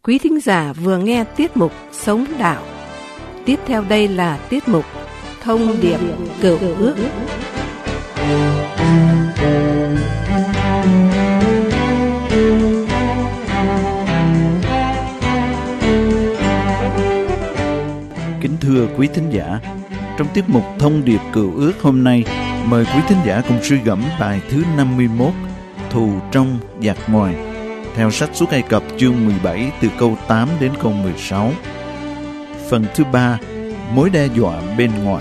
Quý thính giả vừa nghe tiết mục Sống Đạo. Tiếp theo đây là tiết mục Thông điệp Cựu Ước. Kính thưa quý thính giả, trong tiết mục Thông điệp Cựu Ước hôm nay, mời quý thính giả cùng suy gẫm bài thứ 51, Thù trong giặc ngoài, theo sách Xuất Ai Cập chương 17 từ câu 8 đến câu 16. Phần thứ 3, mối đe dọa bên ngoài.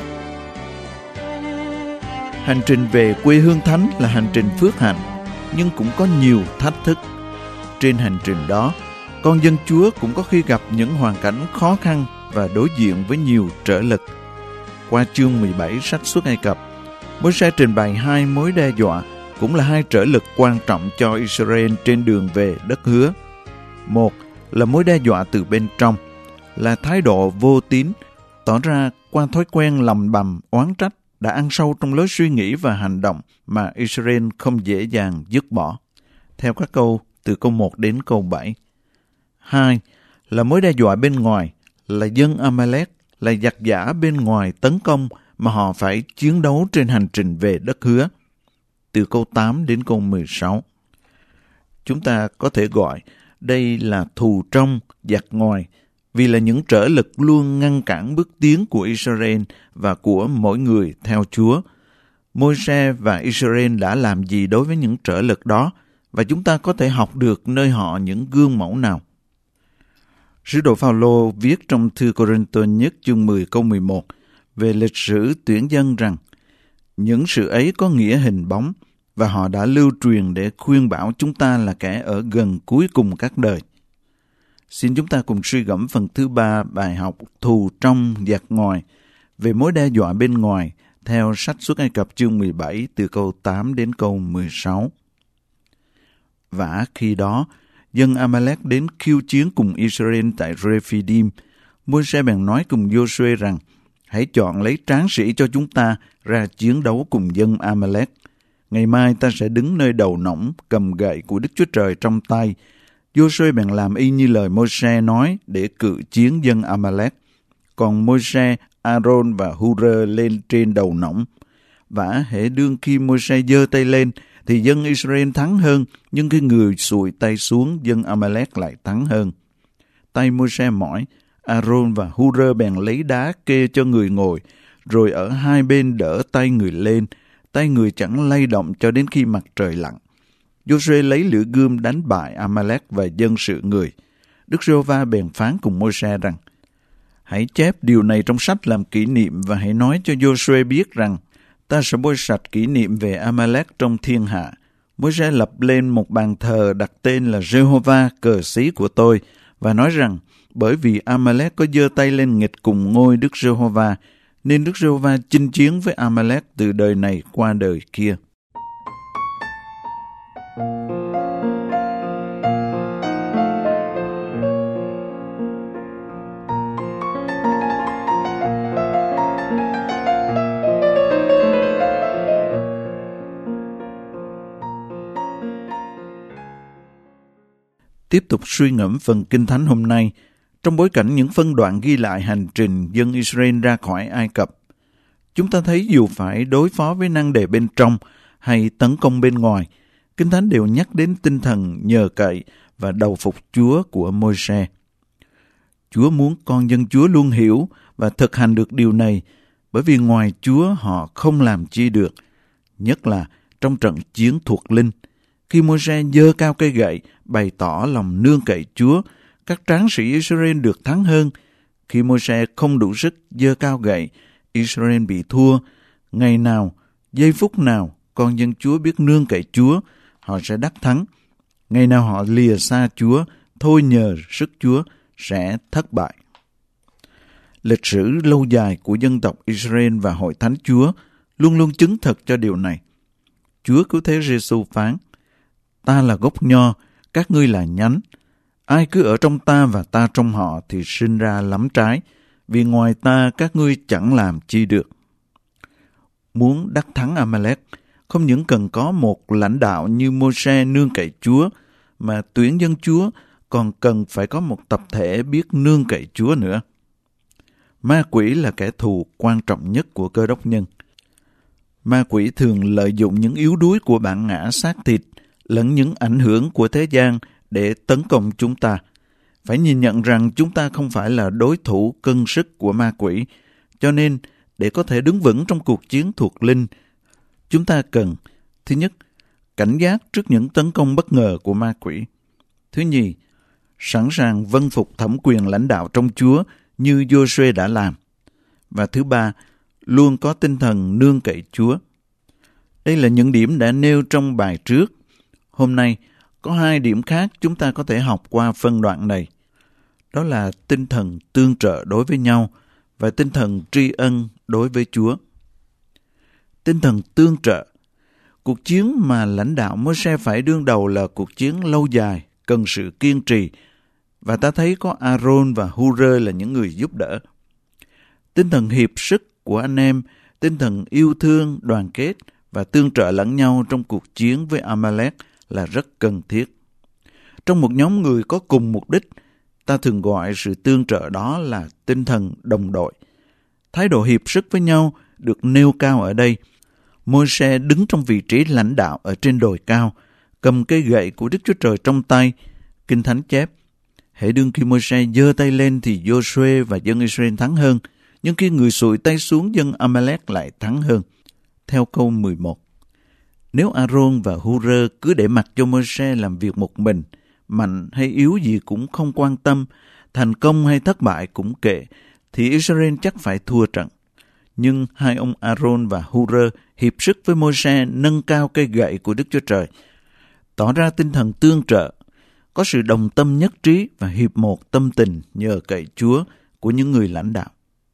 Hành trình về quê hương thánh là hành trình phước hạnh, nhưng cũng có nhiều thách thức. Trên hành trình đó, con dân Chúa cũng có khi gặp những hoàn cảnh khó khăn và đối diện với nhiều trở lực. Qua chương 17 sách Xuất Ai Cập, Môi-se trình bày hai mối đe dọa, cũng là hai trở lực quan trọng cho Israel trên đường về đất hứa. Một là mối đe dọa từ bên trong, là thái độ vô tín, tỏ ra qua thói quen lầm bầm oán trách đã ăn sâu trong lối suy nghĩ và hành động mà Israel không dễ dàng dứt bỏ. Theo các câu từ câu 1 đến câu 7. Hai là mối đe dọa bên ngoài, là dân Amalek, là giặc giả bên ngoài tấn công mà họ phải chiến đấu trên hành trình về đất hứa. Từ câu 8 đến câu 16. Chúng ta có thể gọi đây là thù trong giặc ngoài, vì là những trở lực luôn ngăn cản bước tiến của Israel và của mỗi người theo Chúa. Môi-se và Israel đã làm gì đối với những trở lực đó, và chúng ta có thể học được nơi họ những gương mẫu nào? Sứ đồ Phao-lô viết trong thư Cô-rinh-tô nhất chương 10 câu 11 về lịch sử tuyển dân rằng những sự ấy có nghĩa hình bóng, và họ đã lưu truyền để khuyên bảo chúng ta là kẻ ở gần cuối cùng các đời. Xin chúng ta cùng suy gẫm phần thứ 3 bài học Thù trong giặc ngoài về mối đe dọa bên ngoài theo sách Xuất Ai Cập chương 17 từ câu 8 đến câu 16. Vả khi đó, dân Amalek đến khiêu chiến cùng Israel tại Rephidim. Môi-se bèn nói cùng Giô-suê rằng: hãy chọn lấy tráng sĩ cho chúng ta ra chiến đấu cùng dân Amalek. Ngày mai ta sẽ đứng nơi đầu nỏng, cầm gậy của Đức Chúa Trời trong tay. Giô-suê bèn làm y như lời Môi-se nói để cự chiến dân Amalek. Còn Môi-se, A-rôn và Hu-rơ lên trên đầu nỏng. Vả hễ đương khi Môi-se giơ tay lên thì dân Israel thắng hơn, nhưng khi người xùi tay xuống, dân Amalek lại thắng hơn. Tay Môi-se mỏi, A-rôn và Hu-rơ bèn lấy đá kê cho người ngồi, rồi ở hai bên đỡ tay người lên. Tay người chẳng lay động cho đến khi mặt trời lặn. Giô-suê lấy lưỡi gươm đánh bại Amalek và dân sự người. Đức Giê-hô-va bèn phán cùng Môi-se rằng: hãy chép điều này trong sách làm kỷ niệm, và hãy nói cho Giô-suê biết rằng ta sẽ bôi sạch kỷ niệm về Amalek trong thiên hạ. Môi-se lập lên một bàn thờ đặt tên là Giê-hô-va cờ xí của tôi, và nói rằng bởi vì Amalek có giơ tay lên nghịch cùng ngôi Đức Giê-hô-va, nên Đức Giê-hô-va chinh chiến với Amalek từ đời này qua đời kia. Tiếp tục suy ngẫm phần Kinh Thánh hôm nay, trong bối cảnh những phân đoạn ghi lại hành trình dân Israel ra khỏi Ai Cập. Chúng ta thấy dù phải đối phó với nan đề bên trong hay tấn công bên ngoài, Kinh Thánh đều nhắc đến tinh thần nhờ cậy và đầu phục Chúa của Môi-se. Chúa muốn con dân Chúa luôn hiểu và thực hành được điều này, bởi vì ngoài Chúa họ không làm chi được, nhất là trong trận chiến thuộc linh. Khi Môi-se giơ cao cây gậy, bày tỏ lòng nương cậy Chúa, các tráng sĩ Israel được thắng hơn. Khi Môi-se không đủ sức giơ cao gậy, Israel bị thua. Ngày nào, giây phút nào, con dân Chúa biết nương cậy Chúa, họ sẽ đắc thắng. Ngày nào họ lìa xa Chúa, thôi nhờ sức Chúa, sẽ thất bại. Lịch sử lâu dài của dân tộc Israel và Hội Thánh Chúa luôn luôn chứng thực cho điều này. Chúa Cứu Thế Giê-xu phán: ta là gốc nho, các ngươi là nhánh. Ai cứ ở trong ta và ta trong họ thì sinh ra lắm trái, vì ngoài ta các ngươi chẳng làm chi được. Muốn đắc thắng Amalek, không những cần có một lãnh đạo như Môi-se nương cậy Chúa, mà tuyển dân Chúa còn cần phải có một tập thể biết nương cậy Chúa nữa. Ma quỷ là kẻ thù quan trọng nhất của Cơ Đốc nhân. Ma quỷ thường lợi dụng những yếu đuối của bản ngã xác thịt lẫn những ảnh hưởng của thế gian để tấn công chúng ta. Phải nhìn nhận rằng chúng ta không phải là đối thủ cân sức của ma quỷ, cho nên để có thể đứng vững trong cuộc chiến thuộc linh, chúng ta cần, thứ nhất, cảnh giác trước những tấn công bất ngờ của ma quỷ. Thứ nhì, sẵn sàng vâng phục thẩm quyền lãnh đạo trong Chúa như Giô-suê đã làm. Và thứ ba, luôn có tinh thần nương cậy Chúa. Đây là những điểm đã nêu trong bài trước. Hôm nay, có 2 điểm khác chúng ta có thể học qua phân đoạn này. Đó là tinh thần tương trợ đối với nhau và tinh thần tri ân đối với Chúa. Tinh thần tương trợ. Cuộc chiến mà lãnh đạo Môi-se phải đương đầu là cuộc chiến lâu dài, cần sự kiên trì, và ta thấy có A-rôn và Hu-rơ là những người giúp đỡ. Tinh thần hiệp sức của anh em, tinh thần yêu thương, đoàn kết và tương trợ lẫn nhau trong cuộc chiến với A-ma-lek là rất cần thiết. Trong một nhóm người có cùng mục đích, ta thường gọi sự tương trợ đó là tinh thần đồng đội. Thái độ hiệp sức với nhau được nêu cao ở đây. Môi-se đứng trong vị trí lãnh đạo ở trên đồi cao, cầm cây gậy của Đức Chúa Trời trong tay. Kinh Thánh chép, hễ đương khi Môi-se giơ tay lên thì Giô-suê và dân Israel thắng hơn, nhưng khi người xụi tay xuống dân A-ma-lek lại thắng hơn. Theo câu 11. Nếu A-rôn và Hu-rơ cứ để mặc cho Môi-se làm việc một mình, mạnh hay yếu gì cũng không quan tâm, thành công hay thất bại cũng kệ, thì Israel chắc phải thua trận. Nhưng 2 ông A-rôn và Hu-rơ hiệp sức với Môi-se nâng cao cây gậy của Đức Chúa Trời, tỏ ra tinh thần tương trợ, có sự đồng tâm nhất trí và hiệp một tâm tình nhờ cậy Chúa của những người lãnh đạo.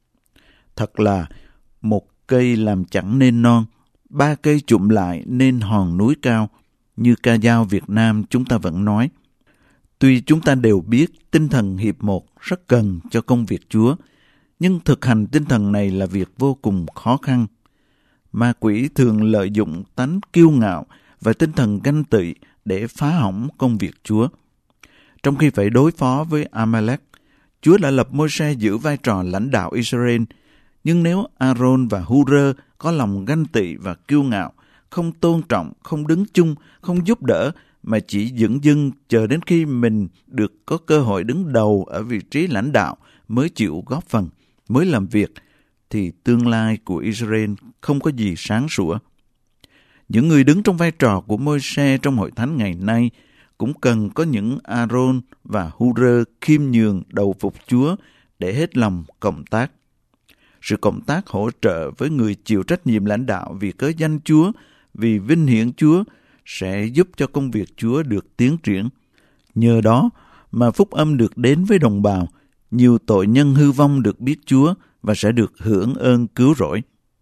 Thật là một cây làm chẳng nên non, 3 cây chụm lại nên hòn núi cao, như ca dao Việt Nam chúng ta vẫn nói. Tuy chúng ta đều biết tinh thần hiệp một rất cần cho công việc Chúa, nhưng thực hành tinh thần này là việc vô cùng khó khăn. Ma quỷ thường lợi dụng tánh kiêu ngạo và tinh thần ganh tị để phá hỏng công việc Chúa. Trong khi phải đối phó với A-ma-lek, Chúa đã lập Môi-se giữ vai trò lãnh đạo Israel. Nhưng nếu A-rôn và Hu-rơ có lòng ganh tị và kiêu ngạo, không tôn trọng, không đứng chung, không giúp đỡ, mà chỉ dửng dưng chờ đến khi mình được có cơ hội đứng đầu ở vị trí lãnh đạo mới chịu góp phần, mới làm việc, thì tương lai của Israel không có gì sáng sủa. Những người đứng trong vai trò của Môi-se trong hội thánh ngày nay cũng cần có những A-rôn và Hu-rơ khiêm nhường đầu phục Chúa để hết lòng cộng tác. Sự cộng tác hỗ trợ với người chịu trách nhiệm lãnh đạo vì cớ danh Chúa, vì vinh hiển Chúa, sẽ giúp cho công việc Chúa được tiến triển. Nhờ đó mà phúc âm được đến với đồng bào, nhiều tội nhân hư vong được biết Chúa và sẽ được hưởng ơn cứu rỗi.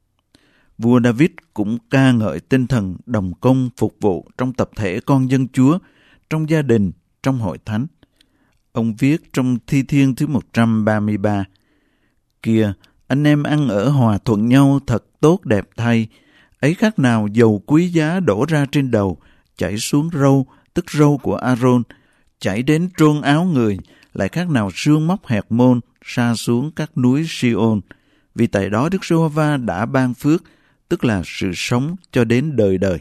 Vua David cũng ca ngợi tinh thần đồng công phục vụ trong tập thể con dân Chúa, trong gia đình, trong hội thánh. Ông viết trong Thi Thiên thứ 133, kìa, anh em ăn ở hòa thuận nhau thật tốt đẹp thay, ấy khác nào dầu quý giá đổ ra trên đầu, chảy xuống râu, tức râu của A-rôn, chảy đến trôn áo người, lại khác nào sương móc hẹt môn, sa xuống các núi Si-ôn. Vì tại đó Đức Giê-hô-va đã ban phước, tức là sự sống cho đến đời đời.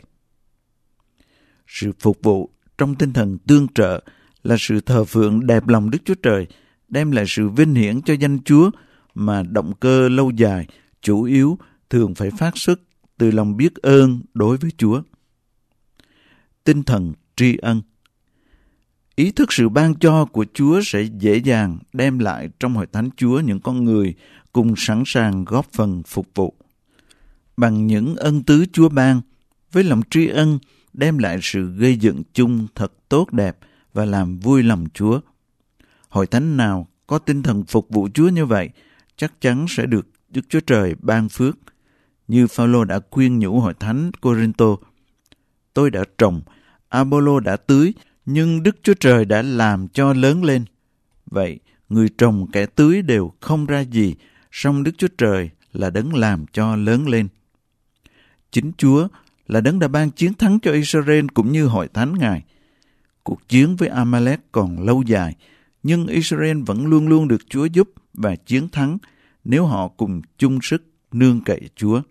Sự phục vụ trong tinh thần tương trợ là sự thờ phượng đẹp lòng Đức Chúa Trời, đem lại sự vinh hiển cho danh Chúa, mà động cơ lâu dài, chủ yếu thường phải phát xuất từ lòng biết ơn đối với Chúa. Tinh thần tri ân. Ý thức sự ban cho của Chúa sẽ dễ dàng đem lại trong hội thánh Chúa những con người cùng sẵn sàng góp phần phục vụ. Bằng những ân tứ Chúa ban, với lòng tri ân đem lại sự gây dựng chung thật tốt đẹp và làm vui lòng Chúa. Hội thánh nào có tinh thần phục vụ Chúa như vậy chắc chắn sẽ được Đức Chúa Trời ban phước. Như Phao-lô đã khuyên nhủ hội thánh Cô-rinh-tô: tôi đã trồng, A-bô-lô đã tưới, nhưng Đức Chúa Trời đã làm cho lớn lên. Vậy, người trồng kẻ tưới đều không ra gì, song Đức Chúa Trời là đấng làm cho lớn lên. Chính Chúa là đấng đã ban chiến thắng cho Israel cũng như hội thánh Ngài. Cuộc chiến với Amalek còn lâu dài, nhưng Israel vẫn luôn luôn được Chúa giúp và chiến thắng nếu họ cùng chung sức nương cậy Chúa.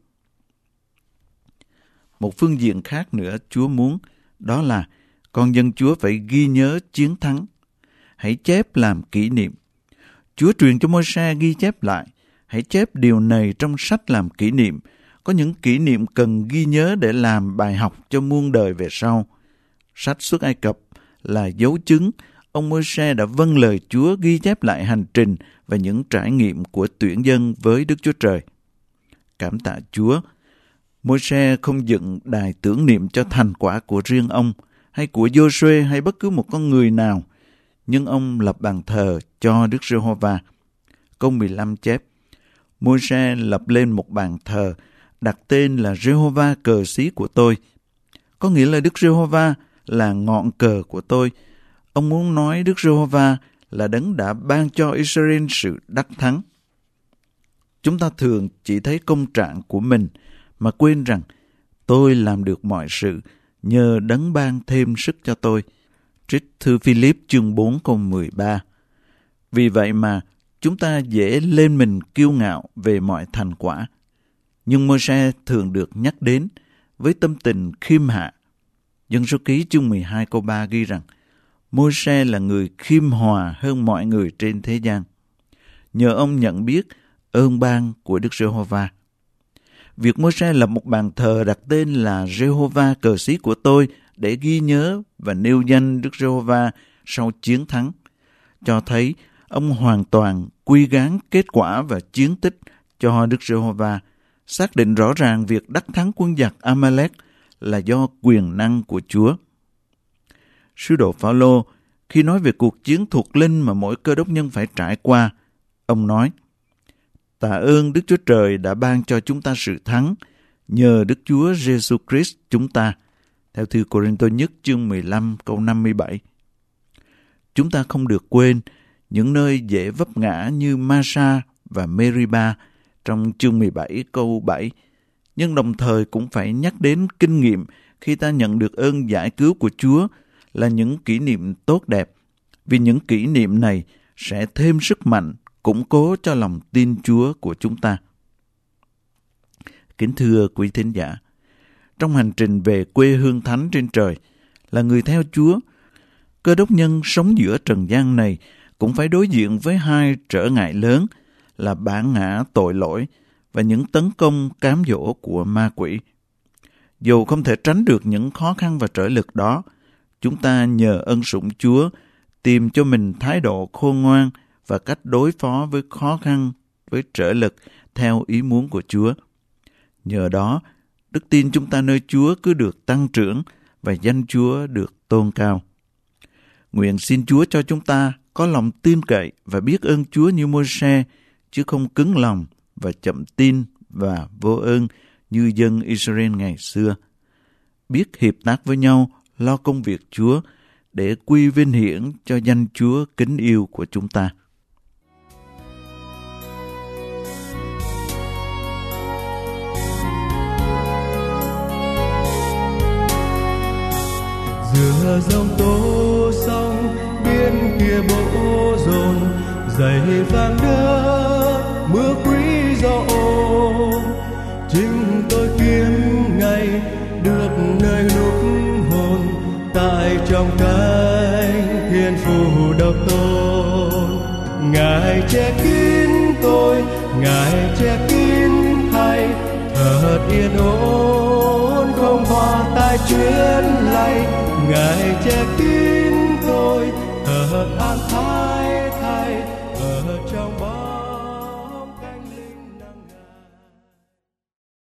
Một phương diện khác nữa Chúa muốn, đó là con dân Chúa phải ghi nhớ chiến thắng. Hãy chép làm kỷ niệm. Chúa truyền cho Môi-se ghi chép lại. Hãy chép điều này trong sách làm kỷ niệm. Có những kỷ niệm cần ghi nhớ để làm bài học cho muôn đời về sau. Sách Xuất Ai Cập là dấu chứng ông Môi-se đã vâng lời Chúa ghi chép lại hành trình và những trải nghiệm của tuyển dân với Đức Chúa Trời. Cảm tạ Chúa, Môi-se không dựng đài tưởng niệm cho thành quả của riêng ông, hay của Giô-suê hay bất cứ một con người nào, nhưng ông lập bàn thờ cho Đức Giê-hô-va. Câu 15 chép, Môi-se lập lên một bàn thờ, đặt tên là Giê-hô-va cờ xí của tôi. Có nghĩa là Đức Giê-hô-va là ngọn cờ của tôi. Ông muốn nói Đức Giê-hô-va là đấng đã ban cho Israel sự đắc thắng. Chúng ta thường chỉ thấy công trạng của mình mà quên rằng tôi làm được mọi sự nhờ đấng ban thêm sức cho tôi. Trích thư Philip chương 4 câu 13. Vì vậy mà chúng ta dễ lên mình kiêu ngạo về mọi thành quả. Nhưng Môi-se thường được nhắc đến với tâm tình khiêm hạ. Dân Số Ký chương 12 câu 3 ghi rằng Môi-se là người khiêm hòa hơn mọi người trên thế gian. Nhờ ông nhận biết ơn ban của Đức Giê-hô-va. Việc Môi-se lập một bàn thờ đặt tên là Giê-hô-va cờ xí của tôi để ghi nhớ và nêu danh Đức Giê-hô-va sau chiến thắng, cho thấy ông hoàn toàn quy gán kết quả và chiến tích cho Đức Giê-hô-va, xác định rõ ràng việc đắc thắng quân giặc Amalek là do quyền năng của Chúa. Sứ đồ Phao-lô khi nói về cuộc chiến thuộc linh mà mỗi cơ đốc nhân phải trải qua, ông nói: Tạ ơn Đức Chúa Trời đã ban cho chúng ta sự thắng nhờ Đức Chúa Giêsu Christ chúng ta. Theo thư Cô-rinh-tô nhất chương 15 câu 57. Chúng ta không được quên những nơi dễ vấp ngã như Ma-sa và Mê-ri-ba trong chương 17 câu 7, nhưng đồng thời cũng phải nhắc đến kinh nghiệm khi ta nhận được ơn giải cứu của Chúa là những kỷ niệm tốt đẹp, vì những kỷ niệm này sẽ thêm sức mạnh, củng cố cho lòng tin Chúa của chúng ta. Kính thưa quý thính giả, trong hành trình về quê hương thánh trên trời, là người theo Chúa, cơ đốc nhân sống giữa trần gian này cũng phải đối diện với hai trở ngại lớn là bản ngã tội lỗi và những tấn công cám dỗ của ma quỷ. Dù không thể tránh được những khó khăn và trở lực đó, chúng ta nhờ ân sủng Chúa tìm cho mình thái độ khôn ngoan và cách đối phó với khó khăn, với trở lực theo ý muốn của Chúa. Nhờ đó, đức tin chúng ta nơi Chúa cứ được tăng trưởng và danh Chúa được tôn cao. Nguyện xin Chúa cho chúng ta có lòng tin cậy và biết ơn Chúa như Môi-se, chứ không cứng lòng và chậm tin và vô ơn như dân Israel ngày xưa. Biết hiệp tác với nhau, lo công việc Chúa để quy vinh hiển cho danh Chúa kính yêu của chúng ta. Giữa dòng tố sông bên kia bão dồn, dày vàng đất mưa quý gió ôm, chính tôi kiếm ngày được nơi lúc hồn tại trong cánh thiên phù độc tôn. Ngài che kín tôi, Ngài che kín thay, thật yên ổn không hoa tai chuyến lay. Ngài che kín tôi, thật an thái